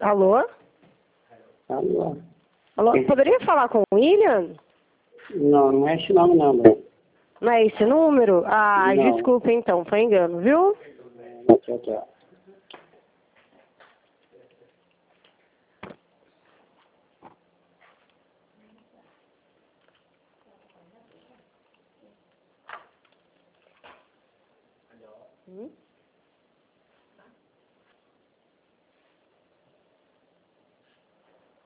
Alô? Alô? Alô? Poderia falar com o William? Não, não é esse nome não, né? Não é esse número? Ah, Não. desculpa então, foi engano, viu? Tchau, tchau.